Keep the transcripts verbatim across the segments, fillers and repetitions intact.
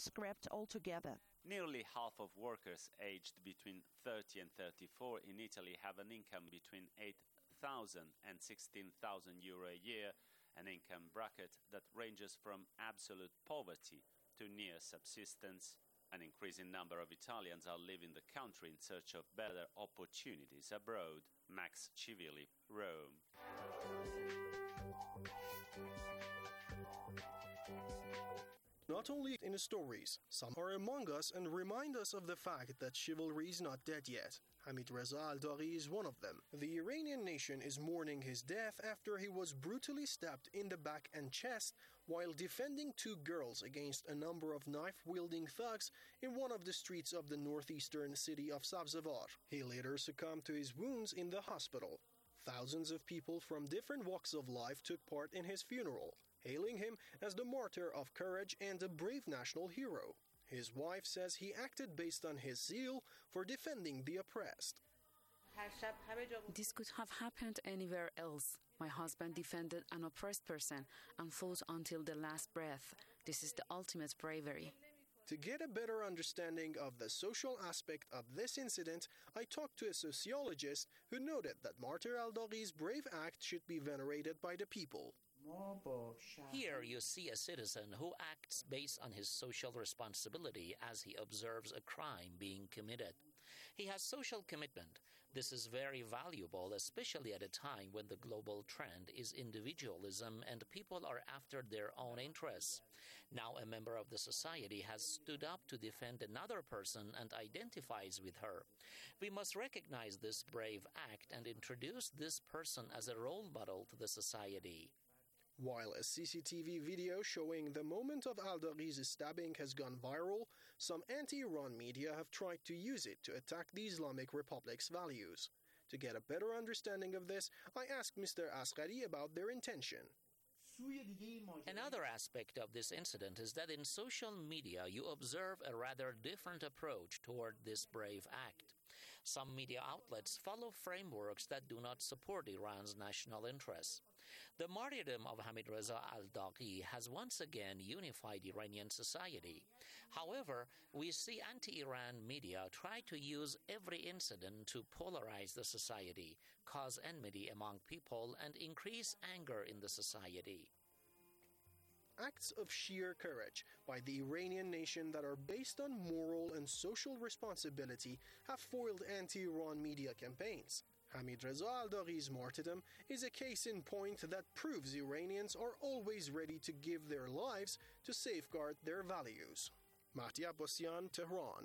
scrapped altogether. Nearly half of workers aged between thirty and thirty-four in Italy have an income between eight thousand and sixteen thousand euro a year, an income bracket that ranges from absolute poverty to near subsistence. An increasing number of Italians are leaving the country in search of better opportunities abroad. Max Civilli, Rome. Not only in the stories, some are among us and remind us of the fact that chivalry is not dead yet. Hamid Reza Al-Daghi is one of them. The Iranian nation is mourning his death after he was brutally stabbed in the back and chest while defending two girls against a number of knife-wielding thugs in one of the streets of the northeastern city of Sabzevar. He later succumbed to his wounds in the hospital. Thousands of people from different walks of life took part in his funeral, hailing him as the martyr of courage and a brave national hero. His wife says he acted based on his zeal for defending the oppressed. This could have happened anywhere else. My husband defended an oppressed person and fought until the last breath. This is the ultimate bravery. To get a better understanding of the social aspect of this incident, I talked to a sociologist who noted that Martyr Al-Daghi's brave act should be venerated by the people. Here you see a citizen who acts based on his social responsibility as he observes a crime being committed. He has social commitment. This is very valuable, especially at a time when the global trend is individualism and people are after their own interests. Now a member of the society has stood up to defend another person and identifies with her. We must recognize this brave act and introduce this person as a role model to the society. While a C C T V video showing the moment of Al-Daghi's stabbing has gone viral, some anti-Iran media have tried to use it to attack the Islamic Republic's values. To get a better understanding of this, I asked Mister Asghari about their intention. Another aspect of this incident is that in social media you observe a rather different approach toward this brave act. Some media outlets follow frameworks that do not support Iran's national interests. The martyrdom of Hamid Reza Al-Daghi has once again unified Iranian society. However, we see anti-Iran media try to use every incident to polarize the society, cause enmity among people, and increase anger in the society. Acts of sheer courage by the Iranian nation that are based on moral and social responsibility have foiled anti-Iran media campaigns. Hamid Reza Al-Daghi's martyrdom is a case in point that proves Iranians are always ready to give their lives to safeguard their values. Mahdi Abbasian, Tehran.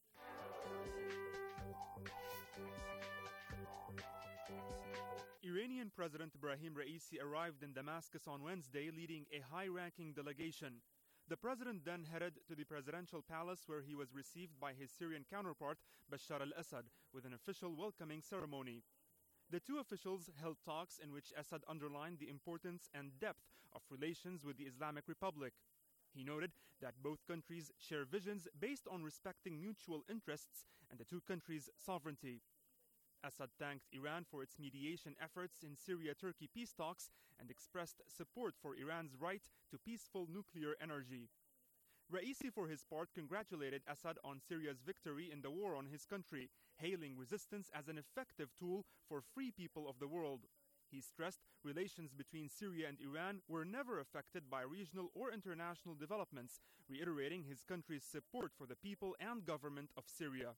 Iranian President Ebrahim Raisi arrived in Damascus on Wednesday leading a high-ranking delegation. The president then headed to the presidential palace where he was received by his Syrian counterpart Bashar al-Assad with an official welcoming ceremony. The two officials held talks in which Assad underlined the importance and depth of relations with the Islamic Republic. He noted that both countries share visions based on respecting mutual interests and the two countries' sovereignty. Assad thanked Iran for its mediation efforts in Syria-Turkey peace talks and expressed support for Iran's right to peaceful nuclear energy. Raisi, for his part, congratulated Assad on Syria's victory in the war on his country, hailing resistance as an effective tool for free people of the world. He stressed relations between Syria and Iran were never affected by regional or international developments, reiterating his country's support for the people and government of Syria.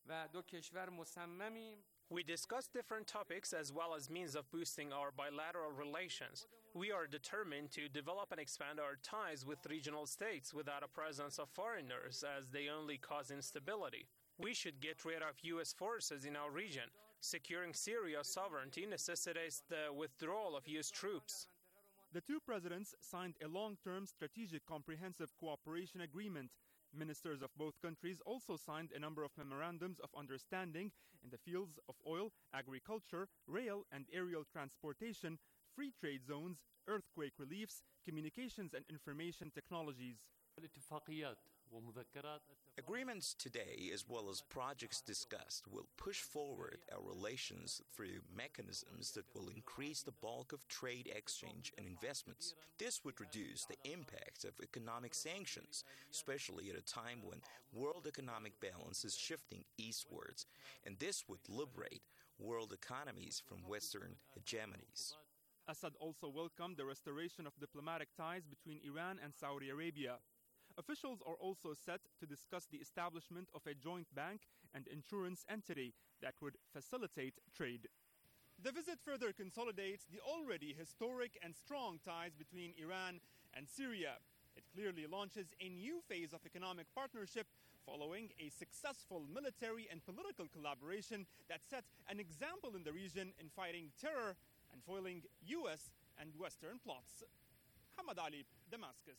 We discussed different topics as well as means of boosting our bilateral relations. We are determined to develop and expand our ties with regional states without a presence of foreigners, as they only cause instability. We should get rid of U S forces in our region. Securing Syria's sovereignty necessitates the withdrawal of U S troops. The two presidents signed a long-term strategic comprehensive cooperation agreement. Ministers of both countries also signed a number of memorandums of understanding in the fields of oil, agriculture, rail and aerial transportation, free trade zones, earthquake reliefs, communications and information technologies. Agreements today, as well as projects discussed, will push forward our relations through mechanisms that will increase the bulk of trade exchange and investments. This would reduce the impact of economic sanctions, especially at a time when world economic balance is shifting eastwards, and this would liberate world economies from Western hegemonies. Assad also welcomed the restoration of diplomatic ties between Iran and Saudi Arabia. Officials are also set to discuss the establishment of a joint bank and insurance entity that would facilitate trade. The visit further consolidates the already historic and strong ties between Iran and Syria. It clearly launches a new phase of economic partnership following a successful military and political collaboration that set an example in the region in fighting terror and foiling U S and Western plots. Hamad Ali, Damascus.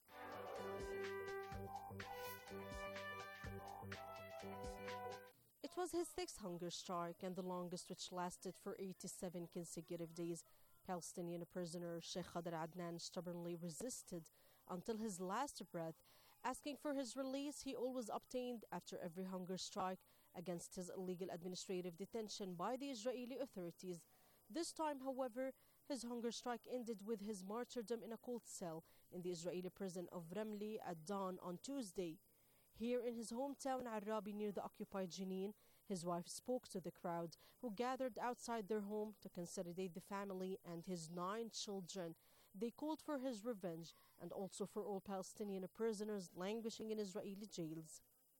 It was his sixth hunger strike and the longest, which lasted for eighty-seven consecutive days. Palestinian prisoner Sheikh Khadr Adnan stubbornly resisted until his last breath, asking for his release. He always obtained after every hunger strike against his illegal administrative detention by the Israeli authorities. This time, however, his hunger strike ended with his martyrdom in a cold cell in the Israeli prison of Ramli at dawn on Tuesday. Here in his hometown Arabi near the occupied Jenin, his wife spoke to the crowd who gathered outside their home to consolidate the family and his nine children. They called for his revenge and also for all Palestinian prisoners languishing in Israeli jails.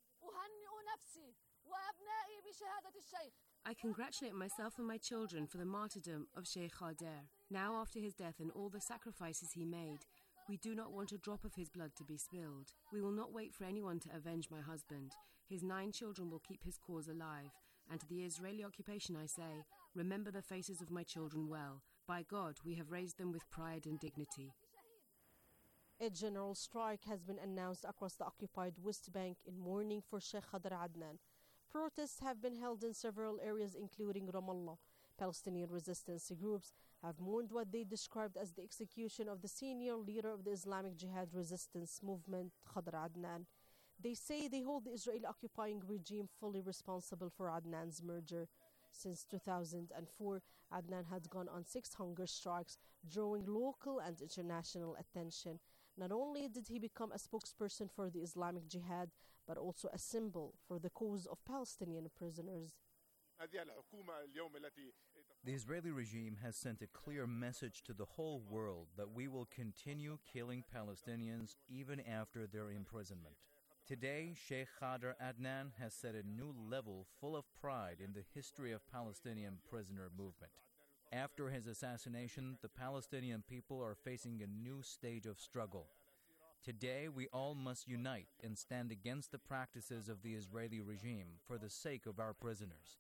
I congratulate myself and my children for the martyrdom of Sheikh Khadr. Now, after his death and all the sacrifices he made, we do not want a drop of his blood to be spilled. We will not wait for anyone to avenge my husband. His nine children will keep his cause alive. And to the Israeli occupation I say, remember the faces of my children well. By God, we have raised them with pride and dignity. A general strike has been announced across the occupied West Bank in mourning for Sheikh Khadr Adnan. Protests have been held in several areas, including Ramallah. Palestinian resistance groups have mourned what they described as the execution of the senior leader of the Islamic Jihad resistance movement, Khadr Adnan. They say they hold the Israeli occupying regime fully responsible for Adnan's murder. Since two thousand four, Adnan had gone on six hunger strikes, drawing local and international attention. Not only did he become a spokesperson for the Islamic Jihad, but also a symbol for the cause of Palestinian prisoners. The Israeli regime has sent a clear message to the whole world that we will continue killing Palestinians even after their imprisonment. Today, Sheikh Khadr Adnan has set a new level full of pride in the history of Palestinian prisoner movement. After his assassination, the Palestinian people are facing a new stage of struggle. Today, we all must unite and stand against the practices of the Israeli regime for the sake of our prisoners.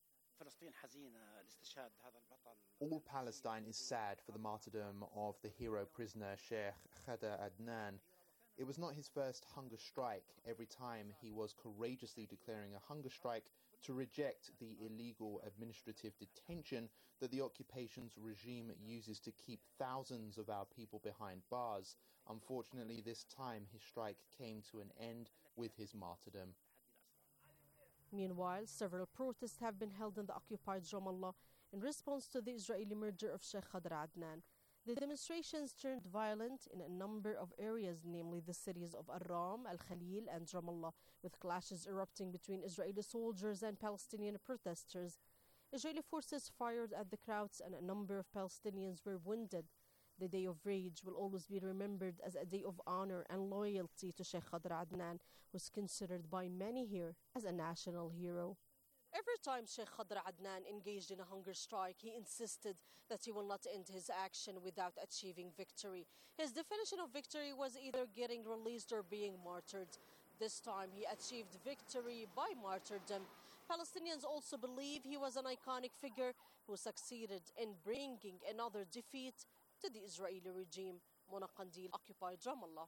All Palestine is sad for the martyrdom of the hero prisoner Sheikh Khadr Adnan. It was not his first hunger strike. Every time he was courageously declaring a hunger strike to reject the illegal administrative detention that the occupation's regime uses to keep thousands of our people behind bars. Unfortunately, this time his strike came to an end with his martyrdom. Meanwhile, several protests have been held in the occupied Ramallah in response to the Israeli murder of Sheikh Khadr Adnan. The demonstrations turned violent in a number of areas, namely the cities of Aram, Al-Khalil and Ramallah, with clashes erupting between Israeli soldiers and Palestinian protesters. Israeli forces fired at the crowds and a number of Palestinians were wounded. The Day of Rage will always be remembered as a day of honor and loyalty to Sheikh Khadr Adnan, who is considered by many here as a national hero. Every time Sheikh Khadr Adnan engaged in a hunger strike, he insisted that he will not end his action without achieving victory. His definition of victory was either getting released or being martyred. This time he achieved victory by martyrdom. Palestinians also believe he was an iconic figure who succeeded in bringing another defeat to the Israeli regime. Mona Qandil, occupied Ramallah.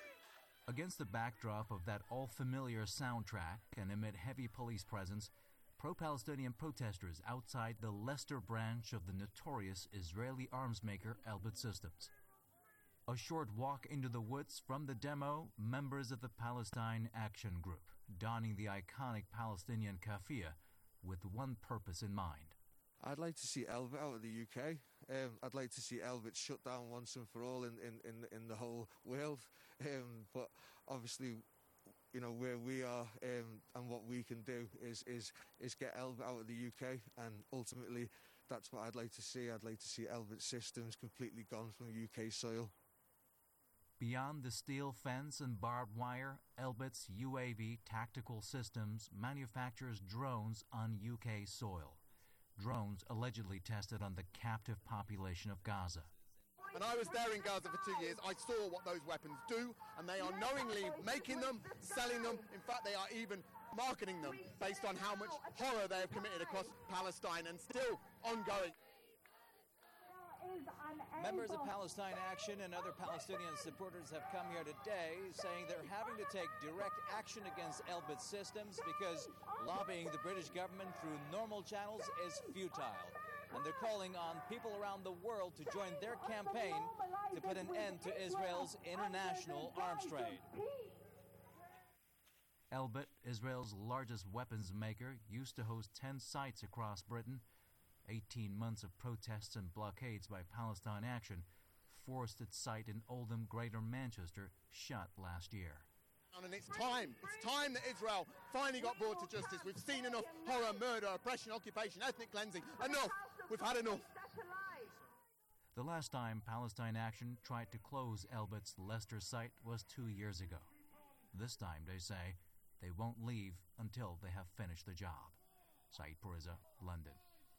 Against the backdrop of that all-familiar soundtrack and amid heavy police presence, pro-Palestinian protesters outside the Leicester branch of the notorious Israeli arms maker Elbit Systems. A short walk into the woods from the demo, members of the Palestine Action Group, donning the iconic Palestinian keffiyeh with one purpose in mind. I'd like to see Elbit out of the U K. Um, I'd like to see Elbit shut down once and for all in, in, in, in the whole world. Um, but obviously, you know, where we are um, and what we can do is, is, is get Elbit out of the U K, and ultimately that's what I'd like to see. I'd like to see Elbit Systems completely gone from U K soil. Beyond the steel fence and barbed wire, Elbit's U A V Tactical Systems manufactures drones on U K soil. Drones allegedly tested on the captive population of Gaza. And I was there in Gaza for two years. I saw what those weapons do, and they are knowingly making them, selling them. In fact, they are even marketing them based on how much horror they have committed across Palestine and still ongoing. Members of Palestine Action and other Palestinian supporters have come here today saying they're having to take direct action against Elbit Systems because lobbying the British government through normal channels is futile. And they're calling on people around the world to join their campaign to put an end to Israel's international arms trade. Elbit, Israel's largest weapons maker, used to host ten sites across Britain. Eighteen months of protests and blockades by Palestine Action forced its site in Oldham, Greater Manchester, shut last year. And it's time, it's time that Israel finally got brought to justice. We've seen enough horror, murder, oppression, occupation, ethnic cleansing. Enough. We've had enough. The last time Palestine Action tried to close Elbit's Leicester site was two years ago. This time, they say, they won't leave until they have finished the job. Saeed Puriza, London.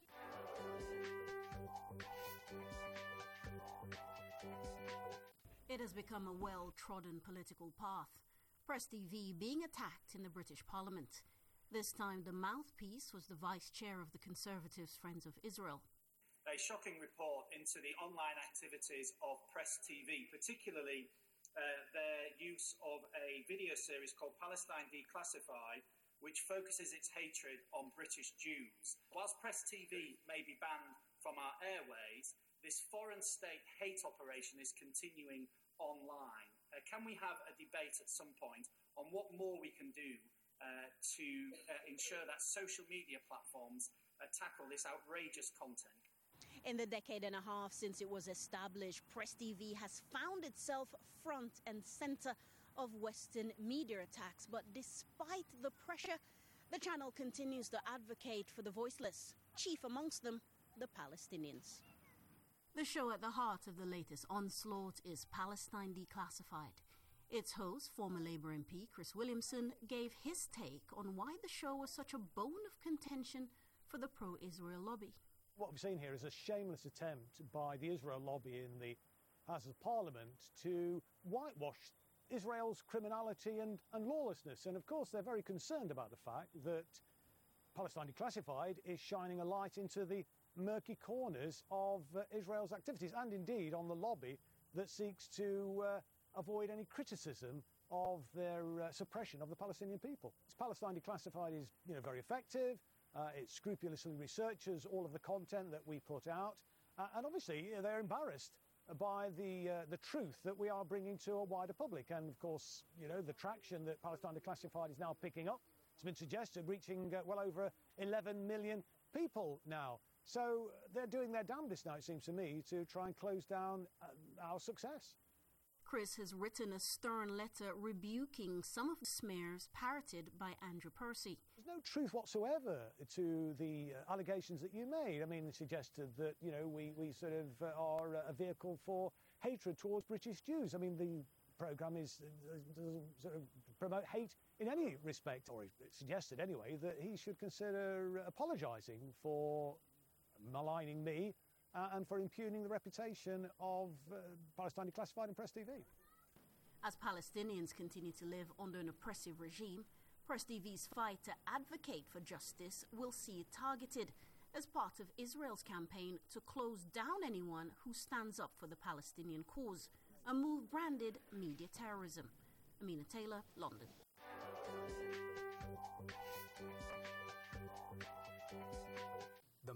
It has become a well-trodden political path. Press T V being attacked in the British Parliament. This time the mouthpiece was the Vice Chair of the Conservatives Friends of Israel. A shocking report into the online activities of Press T V, particularly uh, their use of a video series called Palestine Declassified, which focuses its hatred on British Jews. Whilst Press T V may be banned from our airways, this foreign state hate operation is continuing online. Uh, can we have a debate at some point on what more we can do uh, to uh, ensure that social media platforms uh, tackle this outrageous content? In the decade and a half since it was established, Press T V has found itself front and center of Western media attacks. But despite the pressure, the channel continues to advocate for the voiceless, chief amongst them, the Palestinians. The show at the heart of the latest onslaught is Palestine Declassified. Its host, former Labour M P Chris Williamson, gave his take on why the show was such a bone of contention for the pro-Israel lobby. What we've seen here is a shameless attempt by the Israel lobby in the House of Parliament to whitewash Israel's criminality and, and lawlessness. And of course, they're very concerned about the fact that Palestine Declassified is shining a light into the murky corners of uh, Israel's activities, and indeed on the lobby that seeks to uh, avoid any criticism of their uh, suppression of the Palestinian people. Palestine Declassified is, you know, very effective. Uh, it scrupulously researches all of the content that we put out, uh, and obviously you know, they're embarrassed by the uh, the truth that we are bringing to a wider public. And of course, you know, the traction that Palestine Declassified is now picking up, it's been suggested reaching uh, well over eleven million people now. So they're doing their damnedest now, it seems to me, to try and close down uh, our success. Chris has written a stern letter rebuking some of the smears parroted by Andrew Percy. There's no truth whatsoever to the uh, allegations that you made. I mean, it suggested that, you know, we, we sort of uh, are a vehicle for hatred towards British Jews. I mean, the programme is uh, doesn't sort of promote hate in any respect, or it suggested anyway, that he should consider apologising for maligning me Uh, and for impugning the reputation of uh, Palestine Declassified and Press T V. As Palestinians continue to live under an oppressive regime, Press T V's fight to advocate for justice will see it targeted as part of Israel's campaign to close down anyone who stands up for the Palestinian cause, a move branded media terrorism. Amina Taylor, London.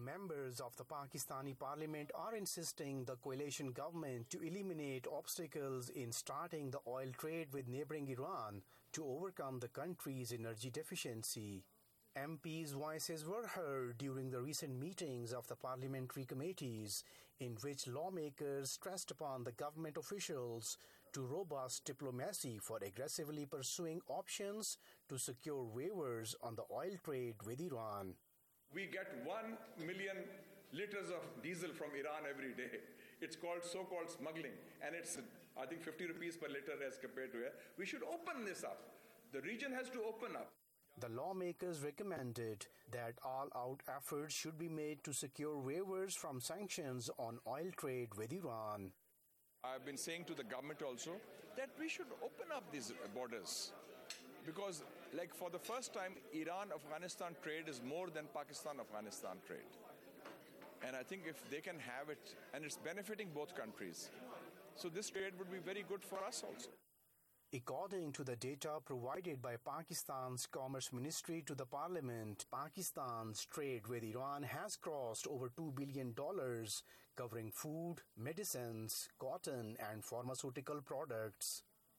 members of the Pakistani parliament are insisting the coalition government to eliminate obstacles in starting the oil trade with neighboring Iran to overcome the country's energy deficiency. M Ps' voices were heard during the recent meetings of the parliamentary committees, in which lawmakers stressed upon the government officials to robust diplomacy for aggressively pursuing options to secure waivers on the oil trade with Iran. We get one million liters of diesel from Iran every day. It's called so-called smuggling, and it's, I think, fifty rupees per liter as compared to here. We should open this up. The region has to open up. The lawmakers recommended that all-out efforts should be made to secure waivers from sanctions on oil trade with Iran. I've been saying to the government also that we should open up these borders because, like, for the first time, Iran-Afghanistan trade is more than Pakistan-Afghanistan trade. And I think if they can have it, and it's benefiting both countries, so this trade would be very good for us also. According to the data provided by Pakistan's Commerce Ministry to the Parliament, Pakistan's trade with Iran has crossed over two billion dollars, covering food, medicines, cotton, and pharmaceutical products.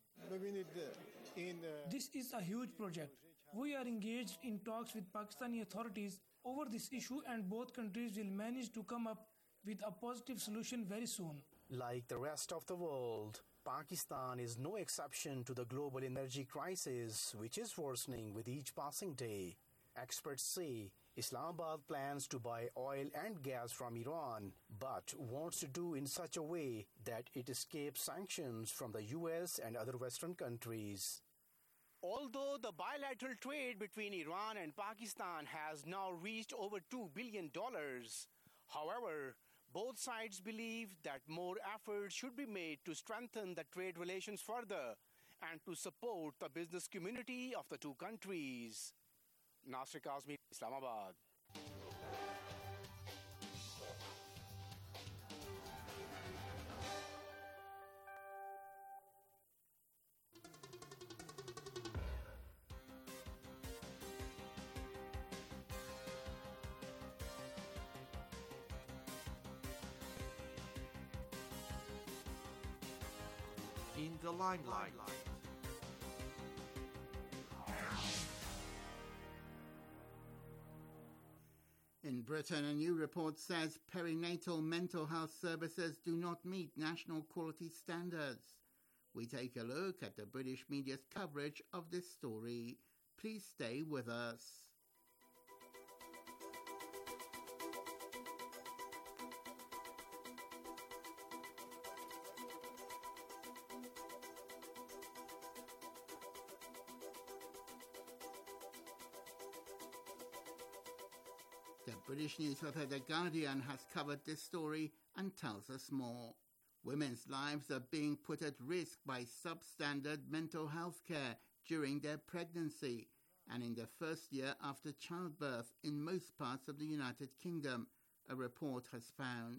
This is a huge project. We are engaged in talks with Pakistani authorities over this issue, and both countries will manage to come up with a positive solution very soon. Like the rest of the world, Pakistan is no exception to the global energy crisis, which is worsening with each passing day. Experts say Islamabad plans to buy oil and gas from Iran, but wants to do in such a way that it escapes sanctions from the U S and other Western countries. Although the bilateral trade between Iran and Pakistan has now reached over two billion dollars, however, both sides believe that more effort should be made to strengthen the trade relations further and to support the business community of the two countries. Nasir Kazmi, Islamabad. In the limelight. In Britain, a new report says perinatal mental health services do not meet national quality standards. We take a look at the British media's coverage of this story. Please stay with us. The British newspaper The Guardian has covered this story and tells us more. Women's lives are being put at risk by substandard mental health care during their pregnancy and in the first year after childbirth in most parts of the United Kingdom, a report has found.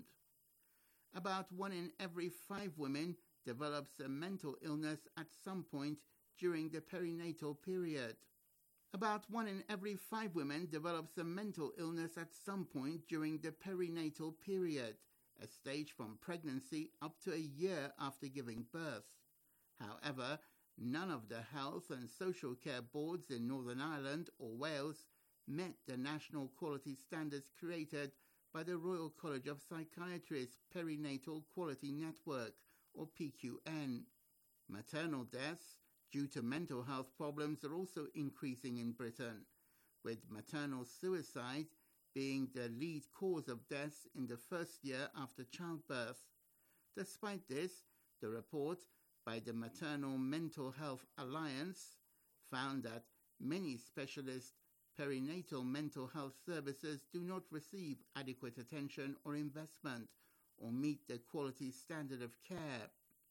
About one in every five women develops a mental illness at some point during the perinatal period. About one in every five women develops a mental illness at some point during the perinatal period, a stage from pregnancy up to a year after giving birth. However, none of the health and social care boards in Northern Ireland or Wales met the national quality standards created by the Royal College of Psychiatrists' Perinatal Quality Network, or P Q N. Maternal deaths due to mental health problems are also increasing in Britain, with maternal suicide being the lead cause of deaths in the first year after childbirth. Despite this, the report by the Maternal Mental Health Alliance found that many specialist perinatal mental health services do not receive adequate attention or investment or meet the quality standard of care.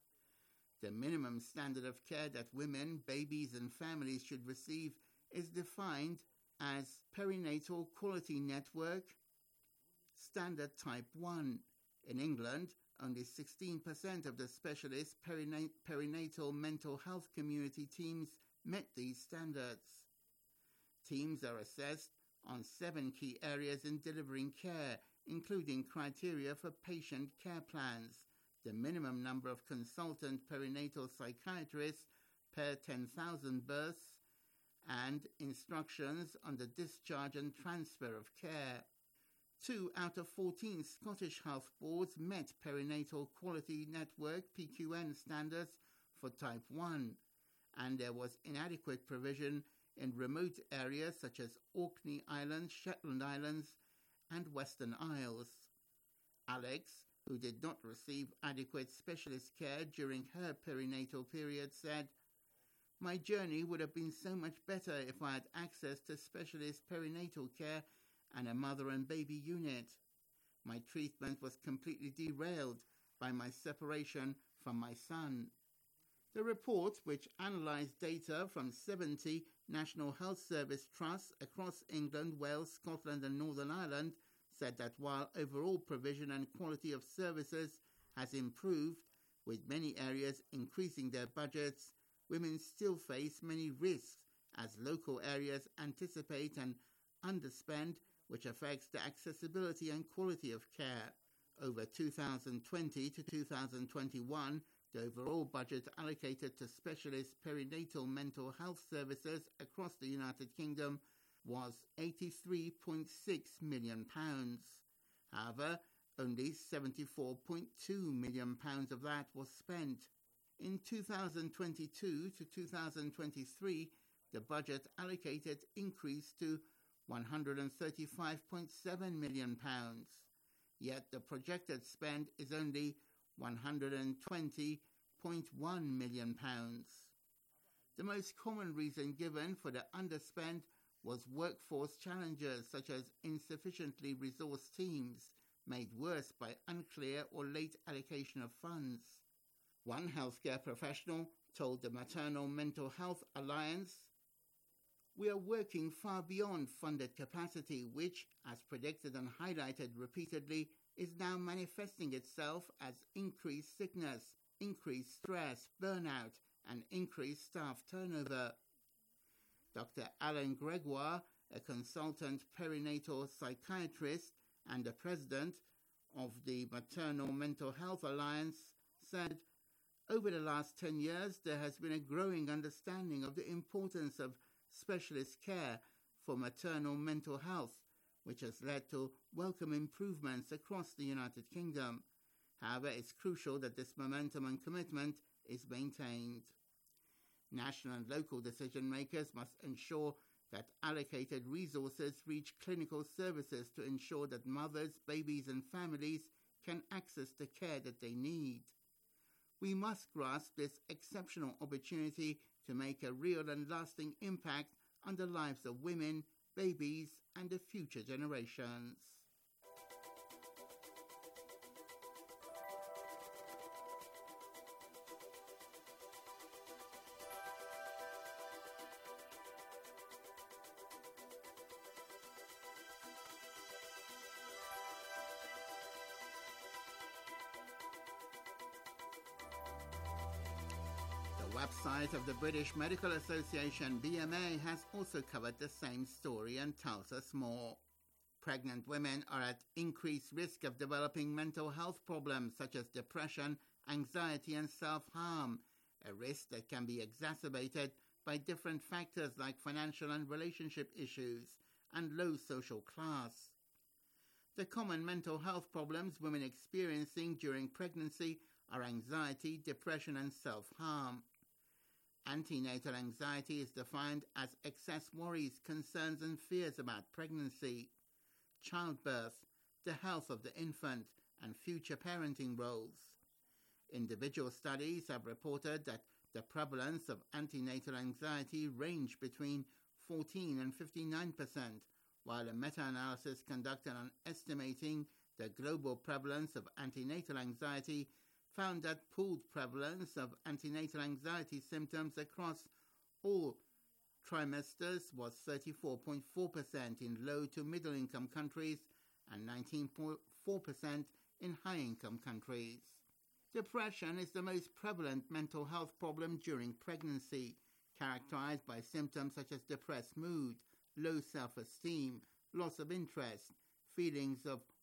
The minimum standard of care that women, babies and families should receive is defined as Perinatal Quality Network Standard Type one. In England, only sixteen percent of the specialist perina- perinatal mental health community teams met these standards. Teams are assessed on seven key areas in delivering care, including criteria for patient care plans, the minimum number of consultant perinatal psychiatrists per ten thousand births, and instructions on the discharge and transfer of care. Two out of fourteen Scottish health boards met Perinatal Quality Network P Q N standards for type one, and there was inadequate provision in remote areas such as Orkney Islands, Shetland Islands, and Western Isles. Alex, who did not receive adequate specialist care during her perinatal period, said, "My journey would have been so much better if I had access to specialist perinatal care and a mother and baby unit. My treatment was completely derailed by my separation from my son." The report, which analysed data from seventy National Health Service trusts across England, Wales, Scotland and Northern Ireland, said that while overall provision and quality of services has improved, with many areas increasing their budgets, women still face many risks as local areas anticipate an underspend, which affects the accessibility and quality of care. Over two thousand twenty to two thousand twenty-one, the overall budget allocated to specialist perinatal mental health services across the United Kingdom was eighty-three point six million pounds. However, only seventy-four point two million pounds of that was spent. In two thousand twenty-two to two thousand twenty-three, the budget allocated increased to one hundred thirty-five point seven million pounds, yet the projected spend is only one hundred twenty point one million pounds. The most common reason given for the underspend was workforce challenges such as insufficiently resourced teams, made worse by unclear or late allocation of funds. One healthcare professional told the Maternal Mental Health Alliance, "We are working far beyond funded capacity, which, as predicted and highlighted repeatedly, is now manifesting itself as increased sickness, increased stress, burnout, and increased staff turnover." Doctor Alan Gregoire, a consultant perinatal psychiatrist and the president of the Maternal Mental Health Alliance, said, "Over the last ten years, there has been a growing understanding of the importance of specialist care for maternal mental health, which has led to welcome improvements across the United Kingdom. However, it's crucial that this momentum and commitment is maintained. National and local decision makers must ensure that allocated resources reach clinical services to ensure that mothers, babies and families can access the care that they need. We must grasp this exceptional opportunity to make a real and lasting impact on the lives of women, babies, and the future generations." The website of the British Medical Association, B M A, has also covered the same story and tells us more. Pregnant women are at increased risk of developing mental health problems such as depression, anxiety and self-harm, a risk that can be exacerbated by different factors like financial and relationship issues and low social class. The common mental health problems women experiencing during pregnancy are anxiety, depression and self-harm. Antenatal anxiety is defined as excess worries, concerns and fears about pregnancy, childbirth, the health of the infant, and future parenting roles. Individual studies have reported that the prevalence of antenatal anxiety ranged between fourteen and fifty-nine percent, while a meta-analysis conducted on estimating the global prevalence of antenatal anxiety found that pooled prevalence of antenatal anxiety symptoms across all trimesters was thirty-four point four percent in low to middle income countries and nineteen point four percent in high income countries. Depression is the most prevalent mental health problem during pregnancy, characterized by symptoms such as depressed mood, low self-esteem, loss of interest, feelings of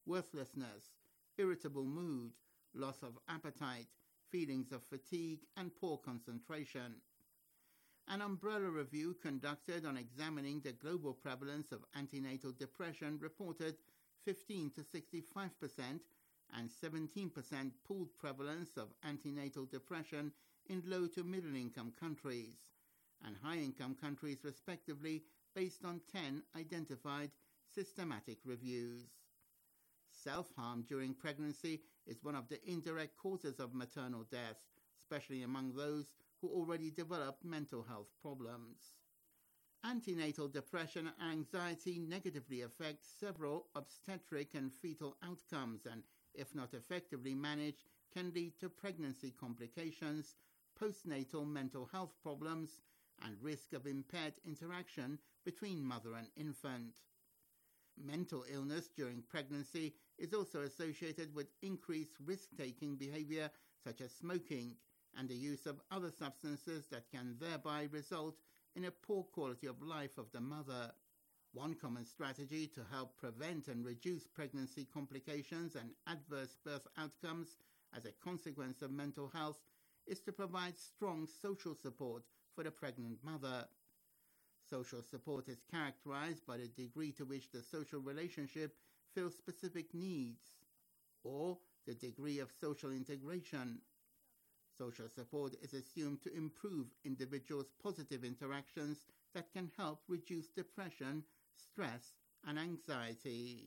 worthlessness, irritable mood, loss of appetite, feelings of fatigue, and poor concentration. An umbrella review conducted on examining the global prevalence of antenatal depression reported fifteen to sixty-five percent and seventeen percent pooled prevalence of antenatal depression in low to middle income countries and high income countries respectively, based on ten identified systematic reviews. Self-harm during pregnancy is one of the indirect causes of maternal death, especially among those who already developed mental health problems. Antenatal depression and anxiety negatively affect several obstetric and fetal outcomes and, if not effectively managed, can lead to pregnancy complications, postnatal mental health problems, and risk of impaired interaction between mother and infant. Mental illness during pregnancy is also associated with increased risk-taking behavior such as smoking and the use of other substances that can thereby result in a poor quality of life of the mother. One common strategy to help prevent and reduce pregnancy complications and adverse birth outcomes as a consequence of mental health is to provide strong social support for the pregnant mother. Social support is characterized by the degree to which the social relationship fills specific needs, or the degree of social integration. Social support is assumed to improve individuals' positive interactions that can help reduce depression, stress, and anxiety.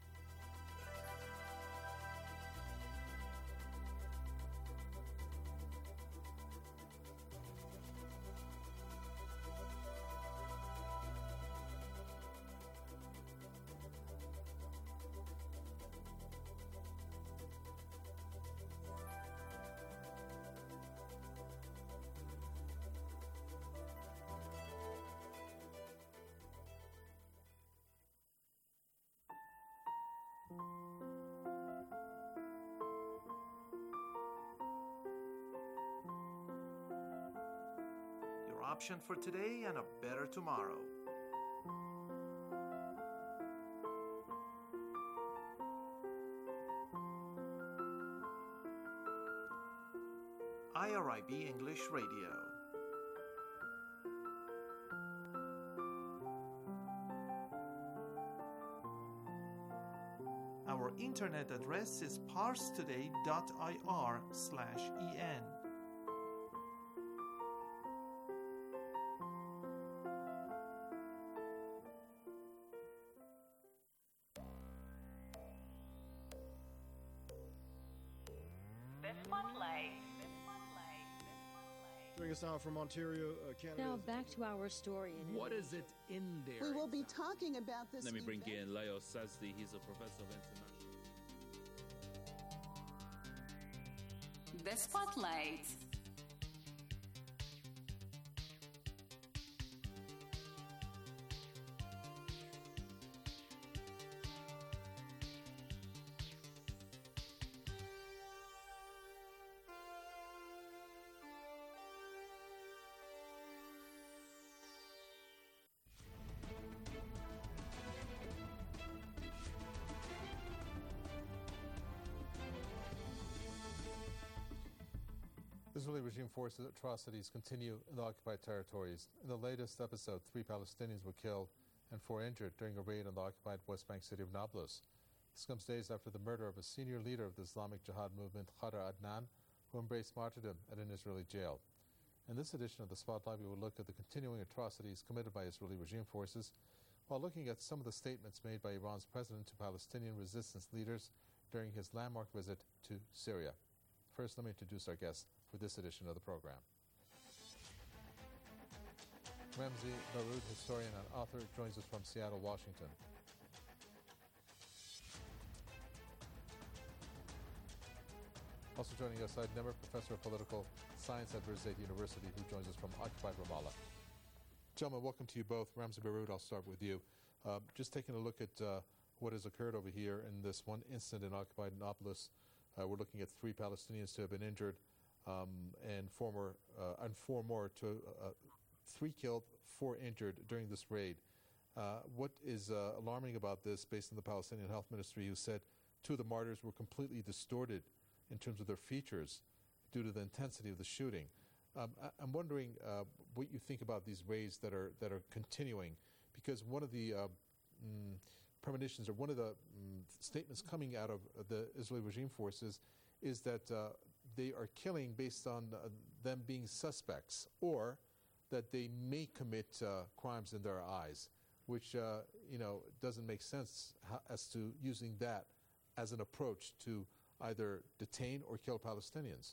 Your option for today and a better tomorrow. I R I B English Radio. Our internet address is parstoday dot I R slash E N. Joining us now from Ontario, uh, Canada. Now back to our story. In what is it in there? We will be talking about this. Let me bring event. in Leo Sazdi. He's a professor of international. The Spotlight. Israeli regime forces atrocities continue in the occupied territories. In the latest episode, three Palestinians were killed and four injured during a raid on the occupied West Bank city of Nablus. This comes days after the murder of a senior leader of the Islamic Jihad movement, Khadr Adnan, who embraced martyrdom at an Israeli jail. In this edition of the Spotlight, we will look at the continuing atrocities committed by Israeli regime forces, while looking at some of the statements made by Iran's president to Palestinian resistance leaders during his landmark visit to Syria. First, let me introduce our guest for this edition of the program. Ramzy Baroud, historian and author, joins us from Seattle, Washington. Also joining us, Said Nimr, professor of political science at Birzeit University, who joins us from occupied Ramallah. Gentlemen, welcome to you both. Ramzy Baroud, I'll start with you. Uh, just taking a look at uh, what has occurred over here in this one incident in occupied Nablus. Uh, we're looking at three Palestinians who have been injured, um, and four more, uh, and four more to uh, three killed, four injured during this raid. Uh, what is uh, alarming about this, based on the Palestinian Health Ministry, who said two of the martyrs were completely distorted in terms of their features due to the intensity of the shooting. Um, I, I'm wondering uh, what you think about these raids that are that are continuing, because one of the uh, mm, premonitions or one of the mm, statements coming out of the Israeli regime forces is that uh, they are killing based on uh, them being suspects, or that they may commit uh, crimes in their eyes, which uh, you know doesn't make sense how, as to using that as an approach to either detain or kill Palestinians.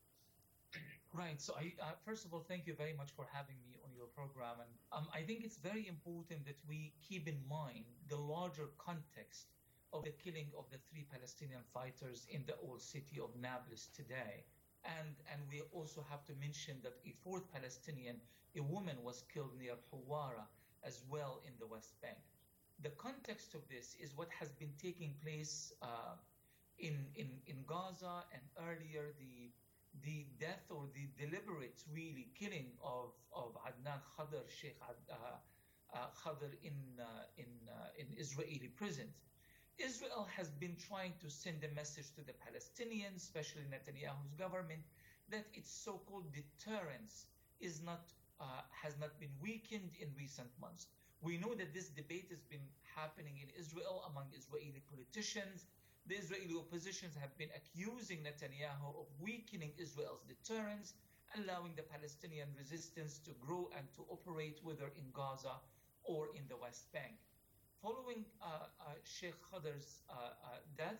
Right. So, I, uh, first of all, thank you very much for having me on your program. And um, I think it's very important that we keep in mind the larger context of the killing of the three Palestinian fighters in the old city of Nablus today. And, and we also have to mention that a fourth Palestinian, a woman, was killed near Hawara as well in the West Bank. The context of this is what has been taking place uh, in, in, in Gaza, and earlier the the death or the deliberate really killing of, of Adnan Khadr, Sheikh uh, uh, Khadr in, uh, in, uh, in Israeli prisons. Israel has been trying to send a message to the Palestinians, especially Netanyahu's government, that its so-called deterrence is not, uh, has not been weakened in recent months. We know that this debate has been happening in Israel among Israeli politicians. The Israeli oppositions have been accusing Netanyahu of weakening Israel's deterrence, allowing the Palestinian resistance to grow and to operate, whether in Gaza or in the West Bank. Following uh, uh, Sheikh Khadr's uh, uh, death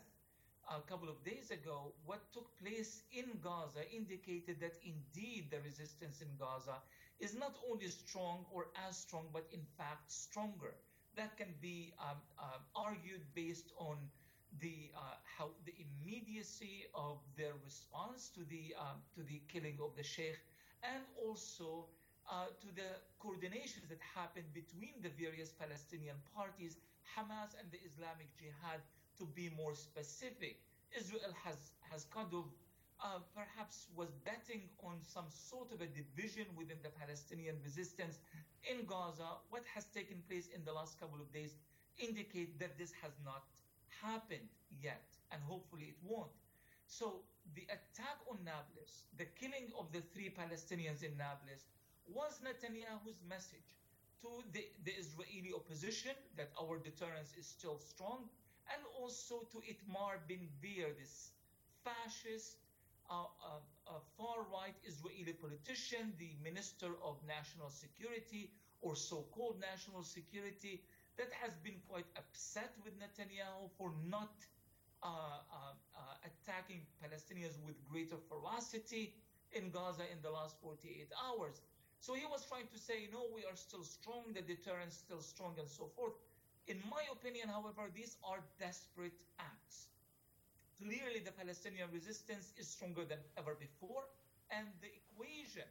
a couple of days ago, what took place in Gaza indicated that indeed the resistance in Gaza is not only strong or as strong, but in fact stronger. That can be um, uh, argued based on the uh, how the immediacy of their response to the um, to the killing of the sheikh, and also uh, to the coordinations that happened between the various Palestinian parties, Hamas and the Islamic Jihad. To be more specific, Israel has has kind of uh, perhaps was betting on some sort of a division within the Palestinian resistance in Gaza. What has taken place in the last couple of days indicate that this has not happened yet, and hopefully it won't. So the attack on Nablus, the killing of the three Palestinians in Nablus, was Netanyahu's message to the, the Israeli opposition that our deterrence is still strong, and also to Itamar Ben-Gvir, this fascist, uh, uh, uh, far-right Israeli politician, the Minister of National Security, or so-called National Security, that has been quite upset with Netanyahu for not uh, uh, uh, attacking Palestinians with greater ferocity in Gaza in the last forty-eight hours. So he was trying to say, no, we are still strong, the deterrence is still strong, and so forth. In my opinion, however, these are desperate acts. Clearly, the Palestinian resistance is stronger than ever before, and the equation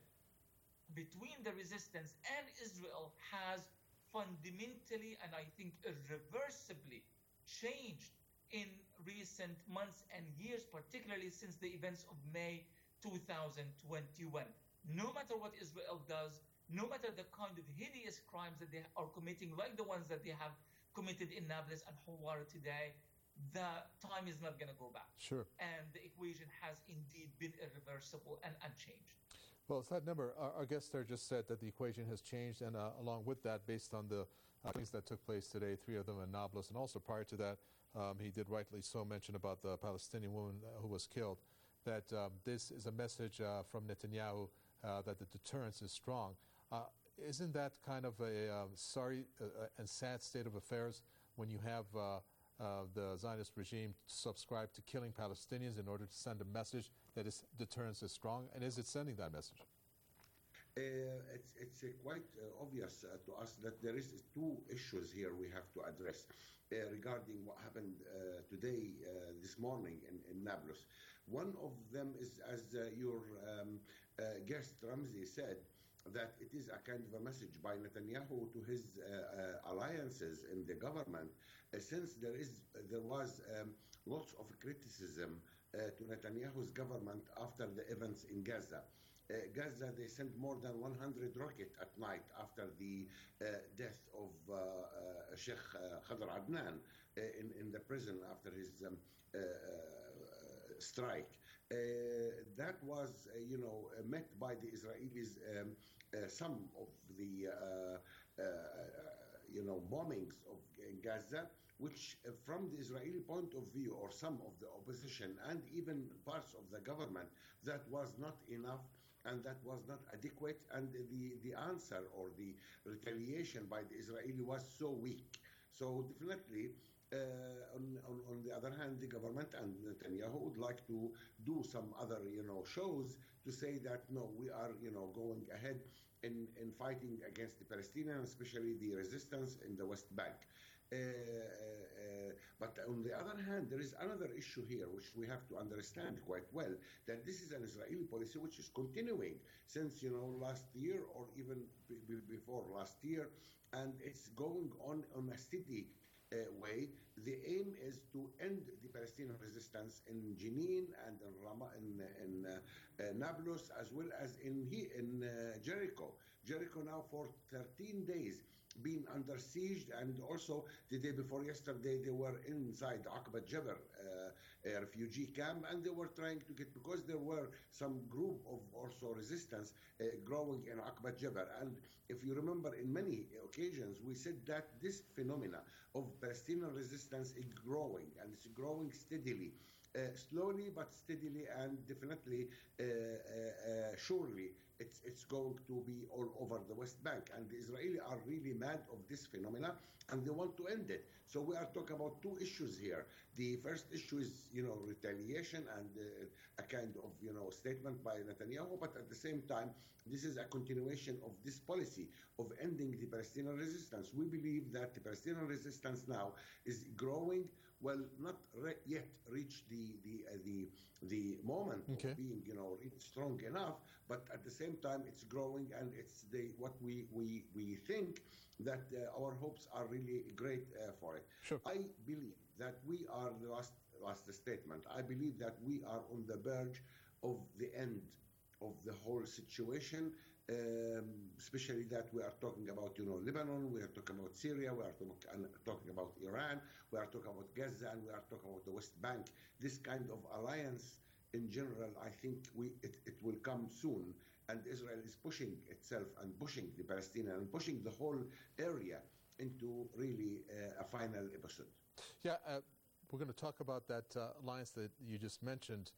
between the resistance and Israel has fundamentally, and I think irreversibly, changed in recent months and years, particularly since the events of May two thousand twenty-one. No matter what Israel does, no matter the kind of hideous crimes that they are committing, like the ones that they have committed in Nablus and Hawara today, the time is not going to go back. Sure. And the equation has indeed been irreversible and unchanged. Well, Saad Nimr, our, our guest there just said that the equation has changed, and uh, along with that, based on the uh, things that took place today, three of them in Nablus, and also prior to that, um, he did rightly so mention about the Palestinian woman who was killed, that um, this is a message uh, from Netanyahu uh, that the deterrence is strong. Uh, isn't that kind of a um, sorry uh, and sad state of affairs when you have uh, uh, the Zionist regime subscribe to killing Palestinians in order to send a message that its deterrence is strong? And is it sending that message? Uh, it's it's uh, quite uh, obvious uh, to us that there is two issues here we have to address uh, regarding what happened uh, today, uh, this morning in, in Nablus. One of them is, as uh, your um, uh, guest Ramzi said, that it is a kind of a message by Netanyahu to his uh, uh, alliances in the government, uh, since there is there was um, lots of criticism uh, to Netanyahu's government after the events in Gaza. Uh, Gaza, they sent more than one hundred rockets at night after the uh, death of uh, uh, Sheikh uh, Khadr Adnan uh, in, in the prison after his um, uh, uh, strike. Uh, that was, uh, you know, uh, met by the Israelis, um, uh, some of the, uh, uh, you know, bombings of Gaza, which uh, from the Israeli point of view, or some of the opposition and even parts of the government, that was not enough and that was not adequate, and the, the answer or the retaliation by the Israeli was so weak. So definitely, uh, on, on, on the other hand, the government and Netanyahu would like to do some other, you know, shows to say that, no, we are, you know, going ahead in, in fighting against the Palestinians, especially the resistance in the West Bank. Uh, uh, but on the other hand, there is another issue here which we have to understand quite well, that this is an Israeli policy which is continuing since, you know, last year or even b- b- before last year, and it's going on on a steady uh, way. The aim is to end the Palestinian resistance in Jenin and in, Rama, in, in uh, uh, Nablus, as well as in, he, in uh, Jericho. Jericho now for thirteen days been under siege, and also the day before yesterday they were inside Aqbat Jabr uh, a refugee camp, and they were trying to get, because there were some group of also resistance uh, growing in Aqbat Jabr. And if you remember, in many occasions we said that this phenomena of Palestinian resistance is growing, and it's growing steadily, uh, slowly but steadily, and definitely uh, uh, uh, surely It's, it's going to be all over the West Bank. And the Israelis are really mad of this phenomena, and they want to end it. So we are talking about two issues here. The first issue is, you know, retaliation and uh, a kind of, you know, statement by Netanyahu, but at the same time, this is a continuation of this policy of ending the Palestinian resistance. We believe that the Palestinian resistance now is growing, well, not re- yet reached the the uh, the the moment okay. of being, you know, strong enough, but at the same time it's growing, and it's the what we we we think that uh, our hopes are really great uh, for it. Sure. I believe that we are the last last statement. I believe that we are on the verge of the end of the whole situation. Um, especially that we are talking about, you know, Lebanon, we are talking about Syria, we are talk- talking about Iran, we are talking about Gaza, and we are talking about the West Bank. This kind of alliance in general, I think we it, it will come soon, and Israel is pushing itself and pushing the Palestinian and pushing the whole area into really uh, a final episode. Yeah, uh, we're going to talk about that uh, alliance that you just mentioned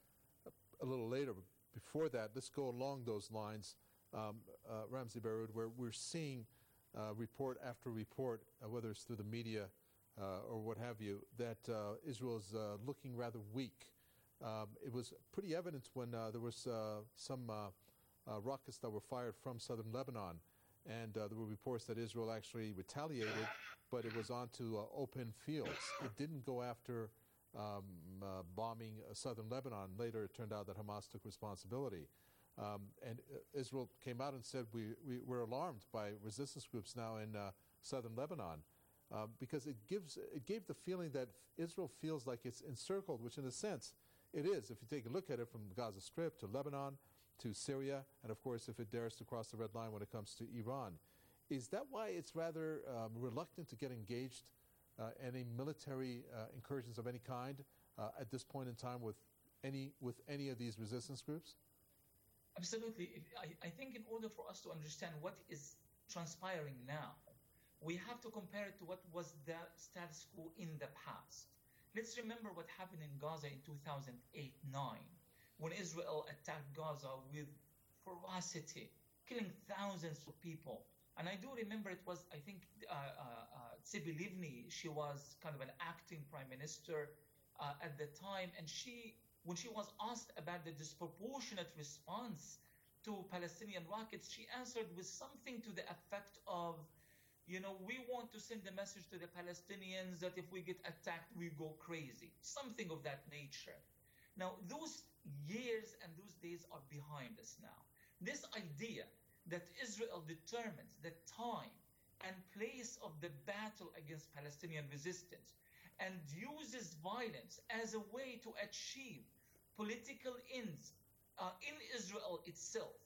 a little later. Before that, let's go along those lines. Um, uh, Ramzi Baroud, where we're seeing uh, report after report, uh, whether it's through the media uh, or what have you, that uh, Israel is uh, looking rather weak. Um, it was pretty evident when uh, there was uh, some uh, uh, rockets that were fired from southern Lebanon, and uh, there were reports that Israel actually retaliated, but it was onto uh, open fields. It didn't go after um, uh, bombing uh, southern Lebanon. Later, it turned out that Hamas took responsibility. Um, and uh, Israel came out and said, we, we, we're alarmed by resistance groups now in uh, southern Lebanon, uh, because it gives it gave the feeling that Israel feels like it's encircled, which in a sense it is. If you take a look at it from the Gaza Strip to Lebanon to Syria, and of course if it dares to cross the red line when it comes to Iran. Is that why it's rather um, reluctant to get engaged uh, any military uh, incursions of any kind uh, at this point in time with any with any of these resistance groups? Absolutely. I, I think in order for us to understand what is transpiring now, we have to compare it to what was the status quo in the past. Let's remember what happened in Gaza in two thousand eight nine, when Israel attacked Gaza with ferocity, killing thousands of people. And I do remember it was, I think, uh, uh, uh, Tzipi Livni, she was kind of an acting prime minister uh, at the time, and she when she was asked about the disproportionate response to Palestinian rockets, she answered with something to the effect of, you know, we want to send a message to the Palestinians that if we get attacked, we go crazy. Something of that nature. Now, those years and those days are behind us now. This idea that Israel determines the time and place of the battle against Palestinian resistance and uses violence as a way to achieve political ends uh, in Israel itself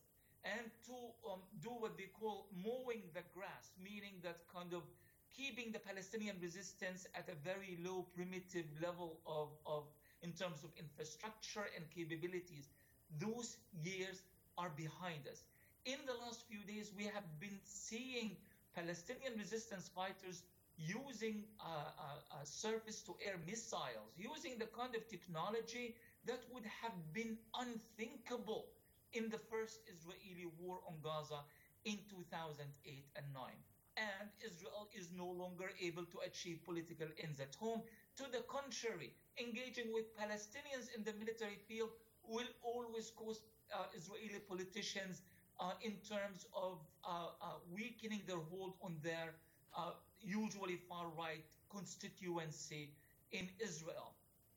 and to um, do what they call mowing the grass, meaning that kind of keeping the Palestinian resistance at a very low primitive level of, of in terms of infrastructure and capabilities. Those years are behind us. In the last few days, we have been seeing Palestinian resistance fighters using uh, uh, uh, surface-to-air missiles, using the kind of technology that would have been unthinkable in the first Israeli war on Gaza in two thousand eight and nine. And Israel is no longer able to achieve political ends at home. To the contrary, engaging with Palestinians in the military field will always cause uh, Israeli politicians uh, in terms of uh, uh, weakening their hold on their uh, usually far-right constituency in Israel.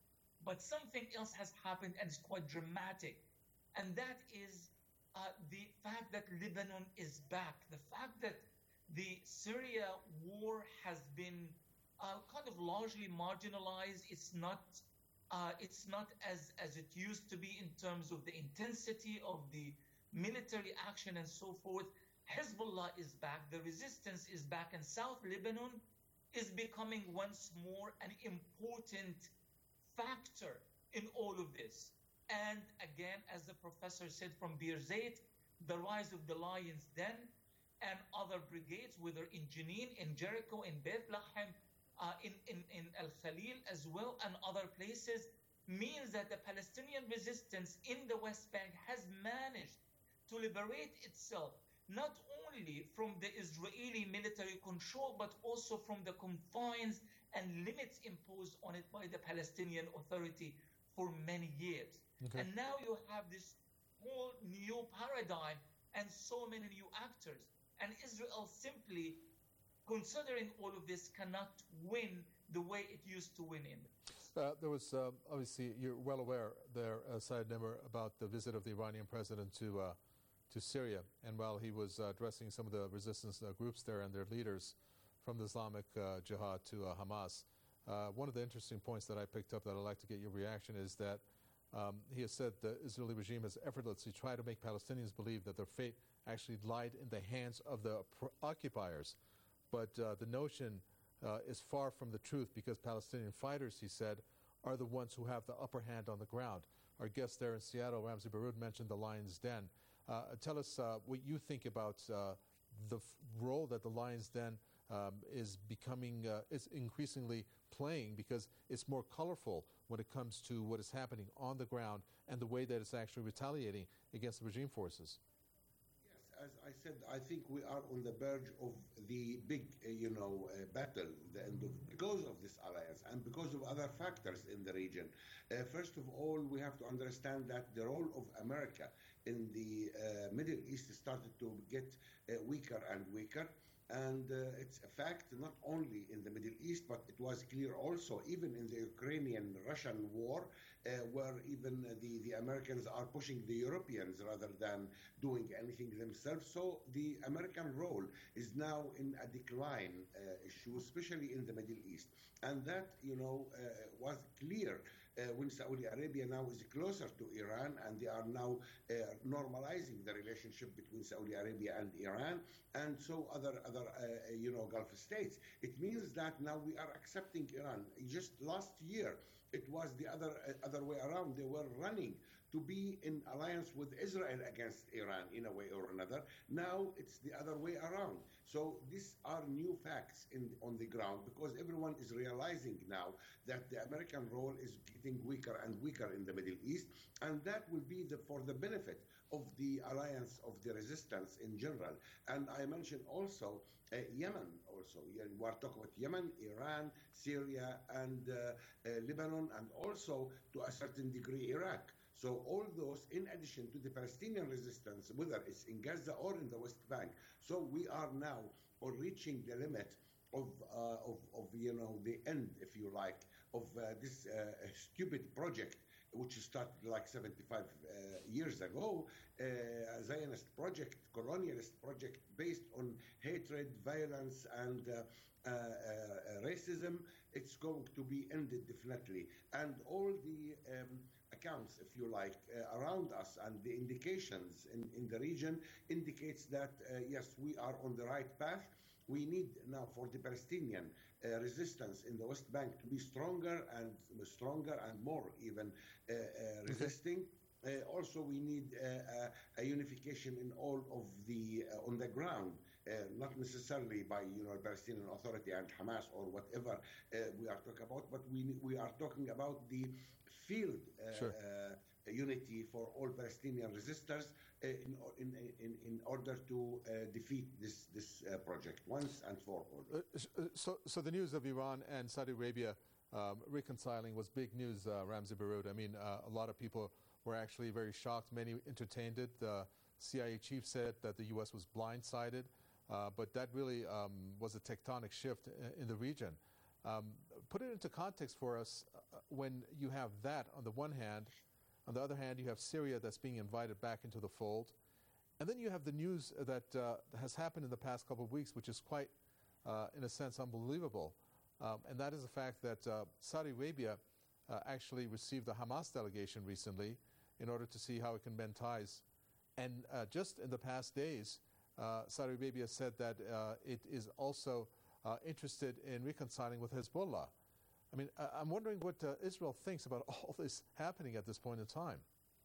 But something else has happened, and it's quite dramatic, and that is uh, the fact that Lebanon is back, the fact that the Syria war has been uh, kind of largely marginalized. It's not, uh, it's not as, as it used to be in terms of the intensity of the military action and so forth. Hezbollah is back, the resistance is back, and South Lebanon is becoming once more an important factor in all of this. And again, as the professor said from Bir Zayt, the rise of the Lion's Den and other brigades, whether in Jenin, in Jericho, in Bethlehem, uh, in, in, in Al Khalil as well, and other places, means that the Palestinian resistance in the West Bank has managed to liberate itself not only from the Israeli military control, but also from the confines and limits imposed on it by the Palestinian Authority for many years. Okay. And now you have this whole new paradigm and so many new actors. And Israel simply, considering all of this, cannot win the way it used to win in. Uh, there was, uh, obviously, you're well aware there, uh, Syed Nimr, about the visit of the Iranian president to uh, to Syria. And while he was uh, addressing some of the resistance uh, groups there and their leaders from the Islamic uh, Jihad to uh, Hamas, uh, one of the interesting points that I picked up that I'd like to get your reaction is that um, he has said the Israeli regime has effortlessly tried to make Palestinians believe that their fate actually lied in the hands of the occupiers. But uh, the notion uh, is far from the truth, because Palestinian fighters, he said, are the ones who have the upper hand on the ground. Our guest there in Seattle, Ramzi Baroud, mentioned the Lion's Den. Uh, tell us uh, what you think about uh, the f- role that the Lion's Den um, is becoming, uh, is increasingly playing, because it's more colorful when it comes to what is happening on the ground and the way that it's actually retaliating against the regime forces. As I said, I think we are on the verge of the big, uh, you know, uh, battle, the end of, because of this alliance and because of other factors in the region. Uh, first of all, we have to understand that the role of America in the uh, Middle East started to get uh, weaker and weaker. And uh, it's a fact not only in the Middle East, but it was clear also even in the Ukrainian-Russian war, uh, where even uh, the, the Americans are pushing the Europeans rather than doing anything themselves. So the American role is now in a decline uh, issue, especially in the Middle East. And that, you know, uh, was clear uh, when Saudi Arabia now is closer to Iran, and they are now uh, normalizing the relationship between Saudi Arabia and Iran, and so other other uh, you know Gulf states. It means that now we are accepting Iran. Just last year, it was the other uh, other way around. They were running to be in alliance with Israel against Iran in a way or another. Now it's the other way around. So these are new facts in, on the ground, because everyone is realizing now that the American role is getting weaker and weaker in the Middle East, and that will be the, for the benefit of the alliance of the resistance in general. And I mentioned also uh, Yemen also. We are talking about Yemen, Iran, Syria, and uh, uh, Lebanon, and also to a certain degree Iraq. So all those, in addition to the Palestinian resistance, whether it's in Gaza or in the West Bank. So we are now on reaching the limit of, uh, of, of you know, the end, if you like, of uh, this uh, stupid project, which started like seventy-five uh, years ago, uh, a Zionist project, colonialist project based on hatred, violence, and uh, uh, uh, racism. It's going to be ended definitely. And all the um, accounts, if you like, uh, around us, and the indications in, in the region indicates that, uh, yes, we are on the right path. We need now for the Palestinian uh, resistance in the West Bank to be stronger and stronger and more even uh, uh, resisting. Uh, also, we need uh, a, a unification in all of the uh, on the ground, uh, not necessarily by you know Palestinian Authority and Hamas or whatever uh, we are talking about, but we we are talking about the field uh, Sure. uh, unity for all Palestinian resistors uh, in, in in in order to uh, defeat this this uh, project once and for all. Uh, so, so the news of Iran and Saudi Arabia um, reconciling was big news, uh, Ramzi Baroud. I mean, uh, a lot of people were actually very shocked. Many entertained it. The C I A chief said that the U S was blindsided, uh, but that really um, was a tectonic shift in the region. Um, put it into context for us uh, when you have that on the one hand. On the other hand, you have Syria that's being invited back into the fold. And then you have the news that uh, has happened in the past couple of weeks, which is quite, uh, in a sense, unbelievable. Um, and that is the fact that uh, Saudi Arabia uh, actually received the Hamas delegation recently in order to see how it can mend ties. And uh, just in the past days, uh, Saudi Arabia said that uh, it is also uh, interested in reconciling with Hezbollah. I mean, I- I'm wondering what uh, Israel thinks about all this happening at this point in time.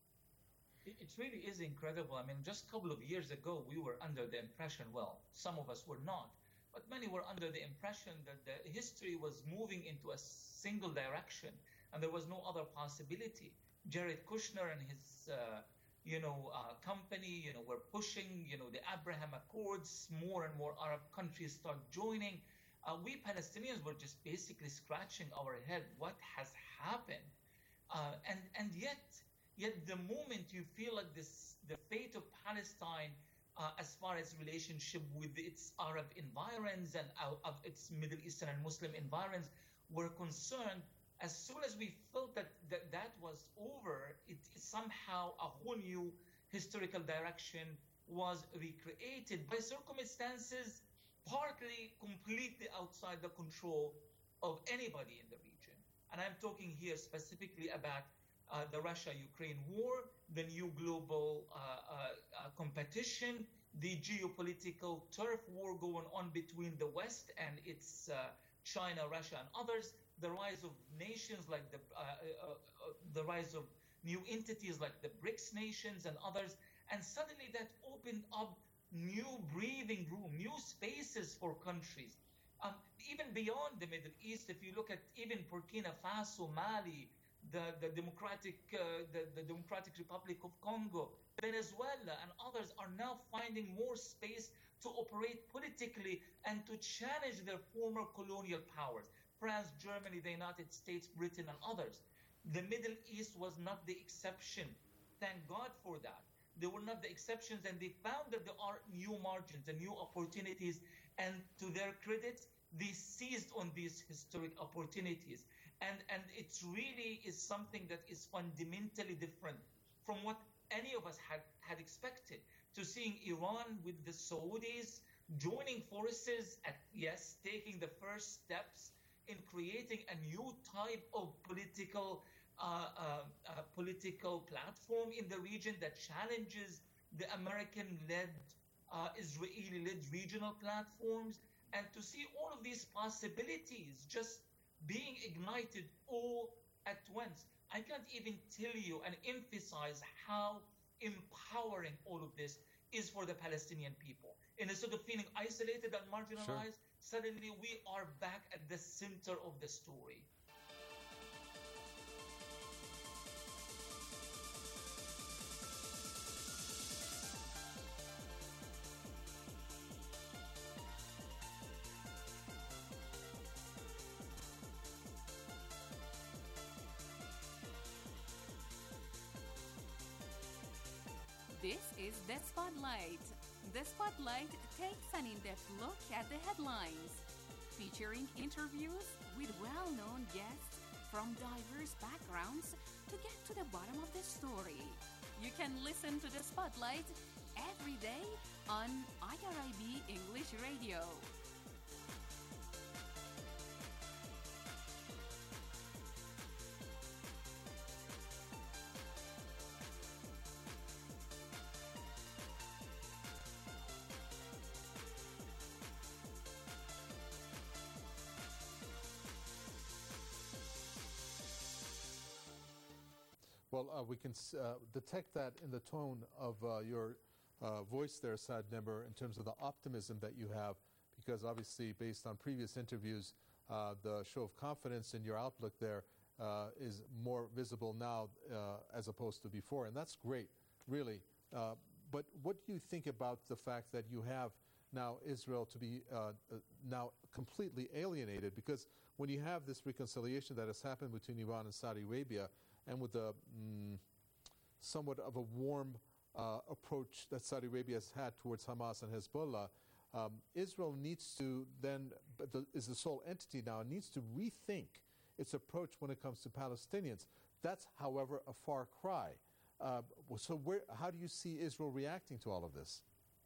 It it really is incredible. I mean, just a couple of years ago, we were under the impression, well, some of us were not, but many were under the impression that the history was moving into a single direction and there was no other possibility. Jared Kushner and his, uh, you know, uh, company, you know, were pushing, you know, the Abraham Accords. More and more Arab countries start joining. Uh, we Palestinians were just basically scratching our head. What has happened? Uh, and and yet, yet the moment you feel like this, the fate of Palestine, uh, as far as relationship with its Arab environs and uh, of its Middle Eastern and Muslim environs were concerned, as soon as we felt that that, that was over, it, it somehow a whole new historical direction was recreated by circumstances partly completely outside the control of anybody in the region. And I'm talking here specifically about uh, the Russia-Ukraine war, the new global uh, uh, uh, competition, the geopolitical turf war going on between the West and its uh, China, Russia, and others, the rise of nations like the uh, uh, uh, the rise of new entities like the BRICS nations and others, and suddenly that opened up new breathing room, new spaces for countries. Um, even beyond the Middle East, if you look at even Burkina Faso, Mali, the, the Democratic uh, the, the Democratic Republic of Congo, Venezuela, and others are now finding more space to operate politically and to challenge their former colonial powers. France, Germany, the United States, Britain, and others. The Middle East was not the exception. Thank God for that. They were not the exceptions, and they found that there are new margins and new opportunities. And to their credit, they seized on these historic opportunities. And and it really is something that is fundamentally different from what any of us had, had expected. To seeing Iran with the Saudis joining forces, at, yes, taking the first steps in creating a new type of political Uh, uh, uh, political platform in the region that challenges the American-led, uh, Israeli-led regional platforms, and to see all of these possibilities just being ignited all at once. I can't even tell you and emphasize how empowering all of this is for the Palestinian people. Instead of feeling isolated and marginalized, sure. Suddenly we are back at the center of the story. This is The Spotlight. The Spotlight takes an in-depth look at the headlines, featuring interviews with well-known guests from diverse backgrounds to get to the bottom of the story. You can listen to The Spotlight every day on I R I B English Radio. all, uh, we can uh, detect that in the tone of uh, your uh, voice there, Saad Nimr, in terms of the optimism that you have, because obviously, based on previous interviews, uh, the show of confidence in your outlook there uh, is more visible now uh, as opposed to before, and that's great, really. Uh, but what do you think about the fact that you have now Israel to be uh, uh, now completely alienated? Because when you have this reconciliation that has happened between Iran and Saudi Arabia, and with the mm, somewhat of a warm uh, approach that Saudi Arabia has had towards Hamas and Hezbollah, um, Israel needs to then, but the, is the sole entity now, needs to rethink its approach when it comes to Palestinians. That's, however, a far cry. Uh, so where, how do you see Israel reacting to all of this?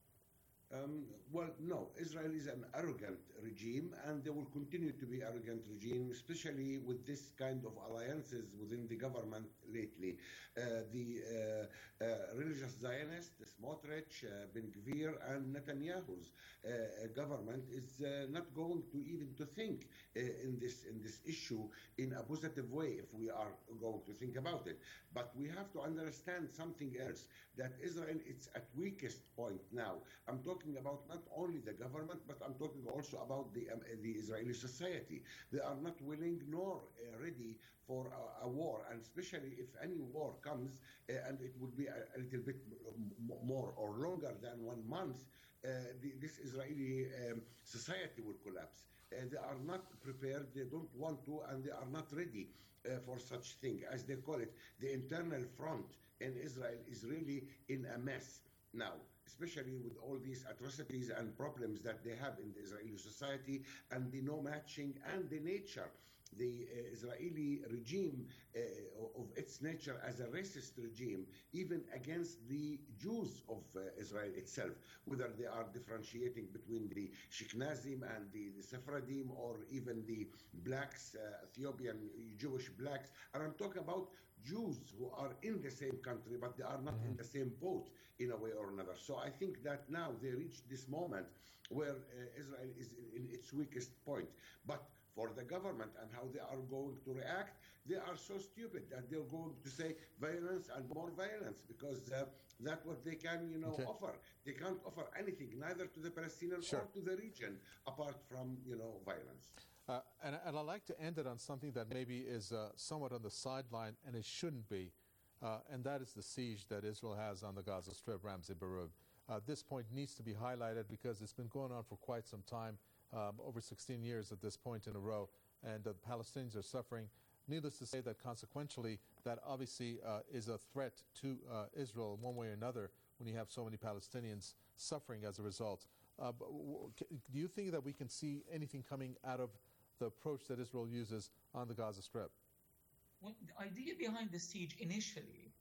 Um, well, no, Israel is an arrogant regime, and they will continue to be arrogant regime, especially with this kind of alliances within the government lately. Uh, the uh, uh, religious Zionists, Smotrich, uh, Ben Gvir, and Netanyahu's uh, government is uh, not going to even to think uh, in this in this issue in a positive way, if we are going to think about it. But we have to understand something else, that Israel is at weakest point now. I'm talking about not only the government, but I'm talking also about the um, the Israeli society. They are not willing nor uh, ready for a, a war, and especially if any war comes, uh, and it would be a, a little bit more or longer than one month, uh, the, this Israeli um, society will collapse. Uh, they are not prepared, they don't want to, and they are not ready uh, for such thing. As they call it, the internal front in Israel is really in a mess now, especially with all these atrocities and problems that they have in the Israeli society, and the no matching and the nature. The uh, Israeli regime uh, of its nature as a racist regime, even against the Jews of uh, Israel itself, whether they are differentiating between the Sheknazim and the, the Sephardim, or even the blacks, uh, Ethiopian Jewish blacks. And I'm talking about Jews who are in the same country, but they are not mm-hmm. in the same boat in a way or another. So I think that now they reached this moment where uh, Israel is in, in its weakest point. But for the government and how they are going to react, they are so stupid that they're going to say violence and more violence, because uh, that's what they can, you know, okay. offer. They can't offer anything, neither to the Palestinians sure. or to the region, apart from, you know, violence. Uh, and, and I'd like to end it on something that maybe is uh, somewhat on the sideline, and it shouldn't be, uh, and that is the siege that Israel has on the Gaza Strip, Ramzi Baroud. Uh, this point needs to be highlighted because it's been going on for quite some time. Um, over sixteen years at this point in a row, and the Palestinians are suffering. Needless to say that consequentially, that obviously uh, is a threat to uh, Israel in one way or another when you have so many Palestinians suffering as a result. Uh, but w- do you think that we can see anything coming out of the approach that Israel uses on the Gaza Strip? Well, the idea behind the siege initially